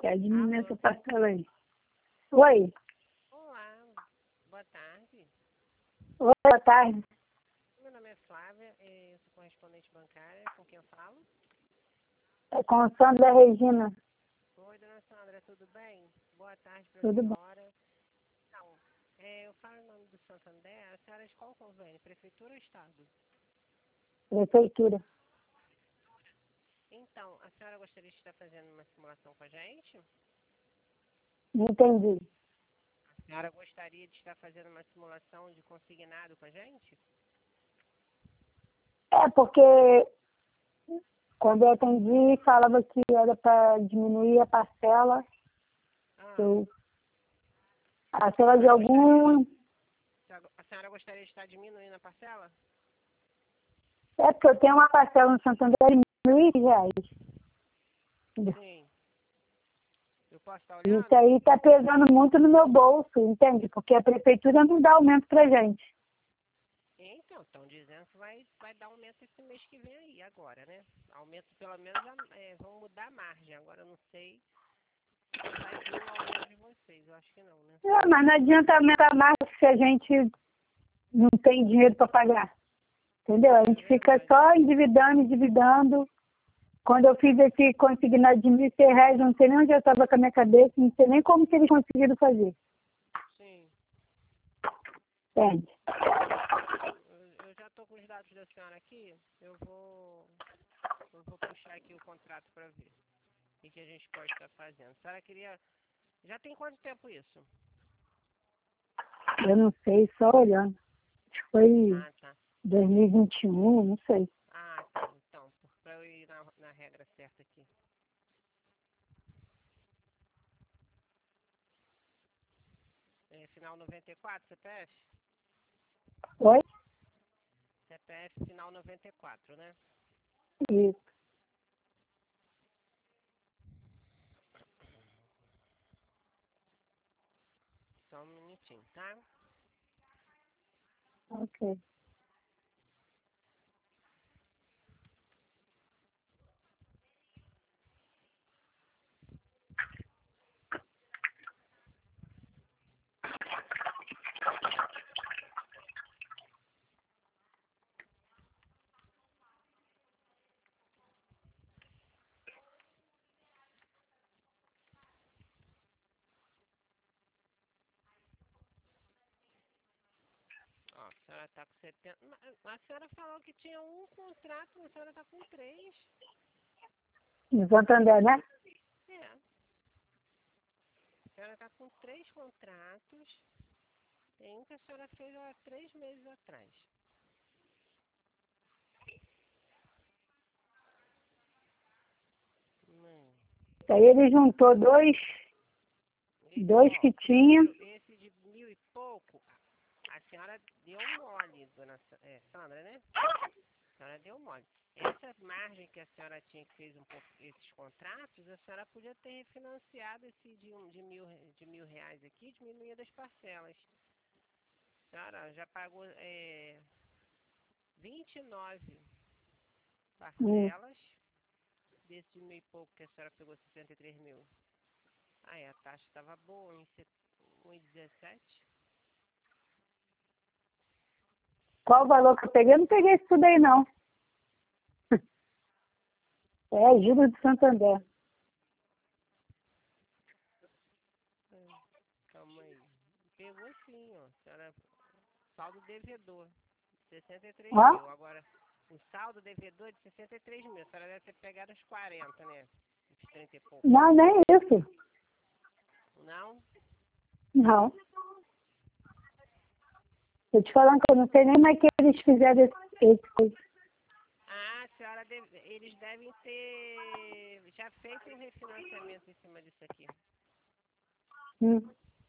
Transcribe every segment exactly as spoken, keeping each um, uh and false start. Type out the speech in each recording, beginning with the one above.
quer diminuir Alô? essa parcela aí. Oi. Olá, boa tarde. Oi, boa tarde. Meu nome é Flávia, eh, eu sou correspondente bancária, com quem eu falo? É com a Sandra Regina. Oi, dona Sandra, tudo bem? Boa tarde para a Tudo bom. senhora. Então, eh, eu falo em nome do Santander, a senhora é de qual convênio? Prefeitura ou Estado? Prefeitura. Então, a senhora gostaria de estar fazendo uma simulação com a gente? Não entendi. A senhora gostaria de estar fazendo uma simulação de consignado com a gente? É porque quando eu atendi, falava que era para diminuir a parcela. Ah, Eu, a parcela de algum. a senhora gostaria de estar diminuindo a parcela? É porque eu tenho uma parcela no Santander de mil reais. Sim. Eu posso estar Isso olhando? aí está pesando muito no meu bolso, entende? Porque a prefeitura não dá aumento pra gente. Então, estão dizendo que vai, vai dar aumento esse mês que vem aí, agora, né? Aumento, pelo menos, é, vão mudar a margem. Agora, eu não sei se vai vir o aumento de vocês. Eu acho que não, né? Não, mas não adianta aumentar mais se a gente não tem dinheiro para pagar. Entendeu? A É gente fica verdade. só endividando, endividando. Quando eu fiz esse consignado de mil e cem reais, eu não sei nem onde eu estava com a minha cabeça, não sei nem como que eles conseguiram fazer. Sim. Entende? Eu, eu já estou com os dados da senhora aqui. Eu vou, eu vou puxar aqui o contrato para ver o que, que a gente pode estar fazendo. A senhora queria... Já tem quanto tempo isso? Eu não sei, só olhando. Acho que foi Ah, tá. dois mil e vinte e um, não sei. Ah, tá. Então, para eu ir na, na regra certa aqui. É, final noventa e quatro, C P F? Oi? C P F final noventa e quatro, né? Isso. Só um minutinho, tá? Ok. Ó, a senhora tá com setenta. Mas a senhora falou que tinha um contrato, a senhora tá com três. No Santander, né? É. A senhora tá com três contratos. Tem um que a senhora fez há três meses atrás. Hum. Aí ele juntou dois, E, dois ó, que tinha. esse, esse de mil e pouco, a senhora deu mole, dona Sa- é, Sandra, né? A senhora deu mole. Essa margem que a senhora tinha que fez um pouco esses contratos, a senhora podia ter refinanciado esse de, um, de, mil, re- de mil reais aqui, diminuindo as parcelas. A senhora já pagou é, vinte e nove Hum. parcelas desse de mil e pouco que a senhora pegou sessenta e três mil. Aí a taxa estava boa, em um e dezessete. Qual o valor que eu peguei? Eu não peguei isso tudo aí, não. É, Júlio de Santander. Calma aí. Pegou sim, ó. A senhora, saldo devedor, sessenta e três Ó, mil. Agora, o saldo devedor de sessenta e três mil. A senhora deve ter pegado os quarenta, né? Os trinta e pouco. não, nem isso. Não? Não. Tô te falando que eu não sei nem mais que eles fizeram esse, esse coisa. Ah, a senhora deve, eles devem ter já feito um refinanciamento em cima disso aqui. Hum.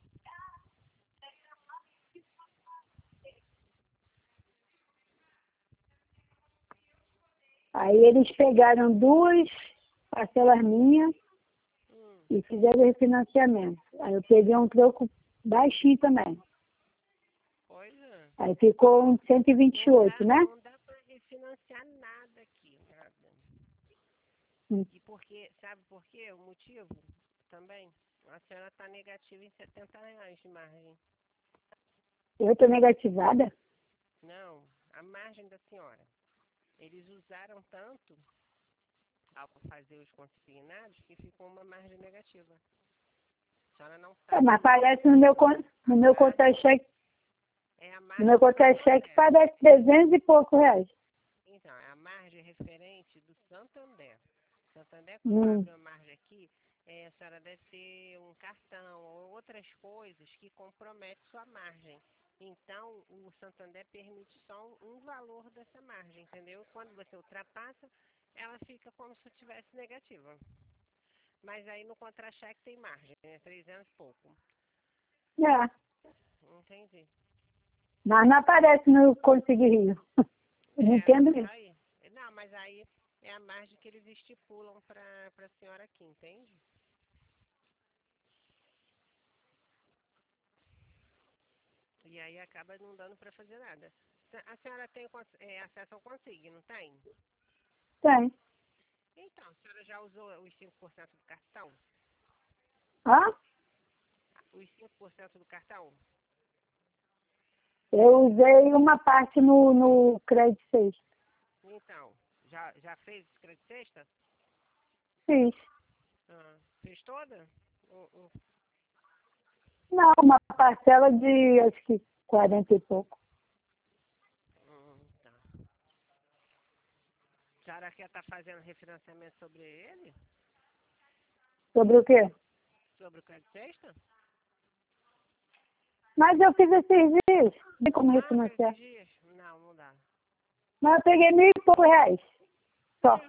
Aí eles pegaram duas parcelas minhas Hum, e fizeram refinanciamento. Aí eu peguei um troco baixinho também. pois é. Aí ficou um cento e vinte e Não dá, oito, né? não dá para refinanciar nada aqui, nada. Hum. E por quê? Sabe por quê? O motivo? também. A senhora está negativa em setenta reais de margem. Eu estou negativada? Não, a margem da senhora. Eles usaram tanto ao fazer os consignados que ficou uma margem negativa. A senhora não sabe. É, mas parece no meu, con- no meu contra-cheque. É a No margem meu do contra-cheque Santander. parece trezentos e poucos reais. Então, é a margem referente do Santander. Santander, quando Hum. abre uma margem aqui, é, a senhora deve ter um cartão ou outras coisas que comprometem sua margem. Então, o Santander permite só um, um valor dessa margem, entendeu? Quando você ultrapassa, ela fica como se tivesse negativa. Mas aí no contra-cheque tem margem, é trezentos e pouco. É, Entendi. mas não aparece no Consigo Rio. Eu não É, entendo isso. aí. Não, mas aí é a margem que eles estipulam para a senhora aqui, entende? E aí acaba não dando para fazer nada. A senhora tem é, acesso ao Consigo, não tem? Tem. Então, a senhora já usou os cinco por cento do cartão? Hã? Os cinco por cento do cartão? Eu usei uma parte no, no crédito sexta. Então, já, já fez o crédito sexta? Fiz. Ah, fez toda? Ou- ou- Não, uma parcela de acho que quarenta e pouco. Hum, tá. A senhora quer estar fazendo refinanciamento sobre ele? Sobre o quê? Sobre o crédito sexta? Mas eu fiz esses dias. Tem como Ah, refinanciar? fez dias? Não, não dá. Mas eu peguei mil e poucos reais. Só.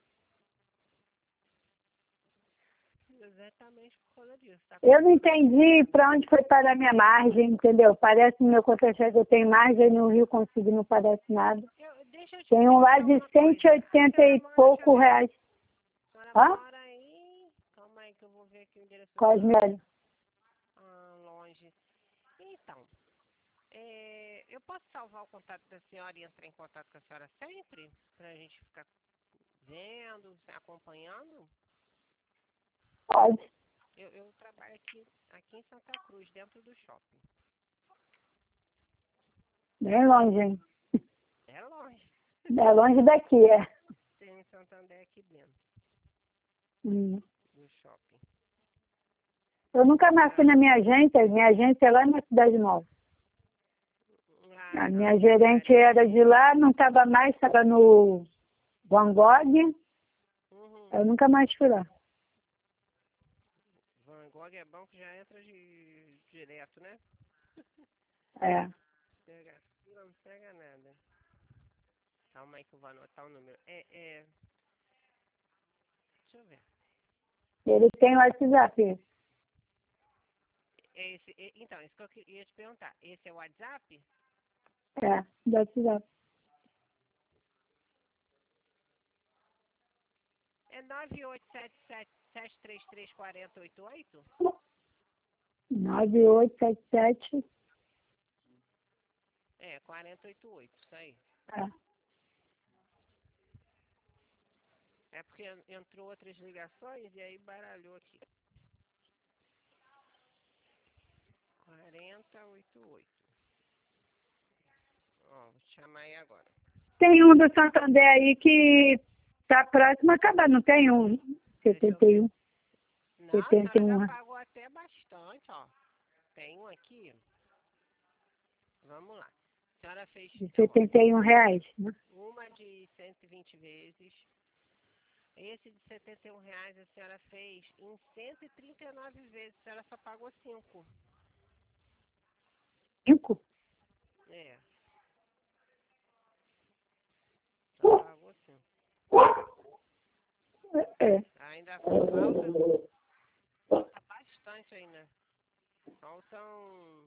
Exatamente por causa disso. Tá Eu não entendi para onde foi parar a minha margem, entendeu? Parece no meu contra-cheque eu tenho margem, no Rio Consigo não parece nada. Eu, deixa eu te Tem um lá perguntar de uma cento e coisa. oitenta A senhora e mora, pouco deixa eu ver. reais. A senhora Hã? mora aí. Calma aí que eu vou ver aqui o endereço da Quais senhora. milhas? Ah, longe. Então, é, eu posso salvar o contato da senhora e entrar em contato com a senhora sempre? Pra gente ficar vendo, acompanhando? Pode. Eu, eu trabalho aqui, aqui em Santa Cruz, dentro do shopping. Bem longe, hein? É longe. É longe daqui, é. Tem um Santander aqui dentro Hum. do shopping. Eu nunca mais fui na minha agência. Minha agência é lá na Cidade Nova. Ah, A não, minha tem gerente várias. era de lá, não estava mais, estava no Van Gogh. Uhum. Eu nunca mais fui lá. Van Gogh é bom que já entra de, direto, né? É. Pega fila, não pega nada. Calma aí que eu vou anotar o número. É, é... Deixa eu ver. Ele tem o WhatsApp. É esse, é, então, isso que eu queria te perguntar. Esse é o WhatsApp? É, do WhatsApp. É nove oito sete sete, sete três três, quatro zero oito oito? nove oito sete sete. É, quatro zero oito oito, isso aí. É. É porque entrou outras ligações e aí baralhou aqui. quatro zero oito oito. Ó, vou te chamar aí agora. Tem um do Santander aí que tá próximo a acabar, não tem um? setenta e um. Não, a senhora setenta e um. já pagou até bastante, ó. Tem um aqui. Vamos lá. A senhora fez De ó, setenta e um reais. Né? uma de cento e vinte vezes. Esse de setenta e um reais a senhora fez em cento e trinta e nove vezes. A senhora só pagou cinco. Cinco? É. Só pagou cinco. É. Ainda falta. Falta bastante ainda. Faltam.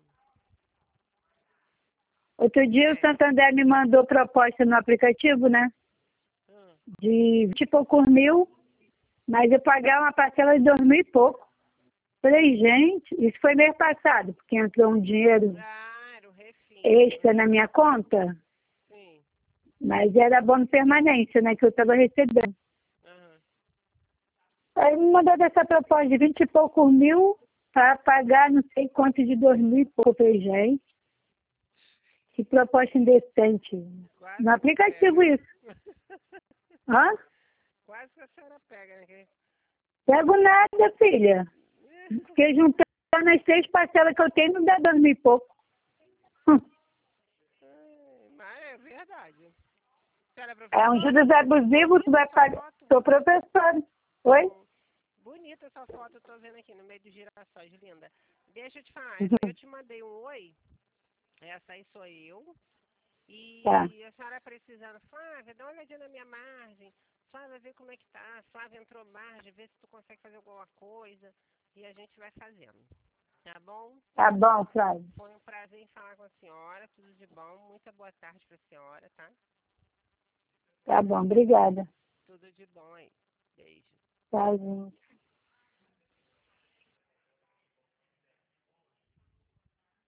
Outro dia o É. Santander me mandou proposta no aplicativo, né? Hum. De vinte e poucos mil, mas eu pagar uma parcela de dois mil e pouco. Falei, gente, isso foi mês passado, porque entrou um dinheiro Ah, era o refim. extra na minha conta, Sim. mas era bônus permanência, né, que eu estava recebendo. Uhum. Aí me mandou dessa proposta de vinte e poucos mil para pagar não sei quanto de dois mil e pouco, gente. Que proposta indecente. Quase No que aplicativo pega. isso. Hã? Quase que a senhora pega, né? Que- Pego nada, filha. Porque juntando as três parcelas que eu tenho, não dá dois mil e pouco. Hum. É, mas é verdade. A senhora é É um professora? juros abusivo, tu vai Bonita essa pagar. foto. Sou professora. Oi? Hum, Bonita essa foto, eu tô vendo aqui no meio dos girassóis, linda. Deixa eu te falar, essa aí eu te mandei um oi. Essa aí sou eu. E Tá. a senhora precisando, Flávia, dá uma olhadinha na minha margem. Flávia, vê como é que tá. Flávia entrou margem, vê se tu consegue fazer alguma coisa. E a gente vai fazendo. Tá bom? Tá bom, Flávio. Foi um prazer em falar com a senhora. Tudo de bom. Muita boa tarde pra senhora, tá? Tá bom, obrigada. Tudo de bom aí. Beijo. Tá, gente.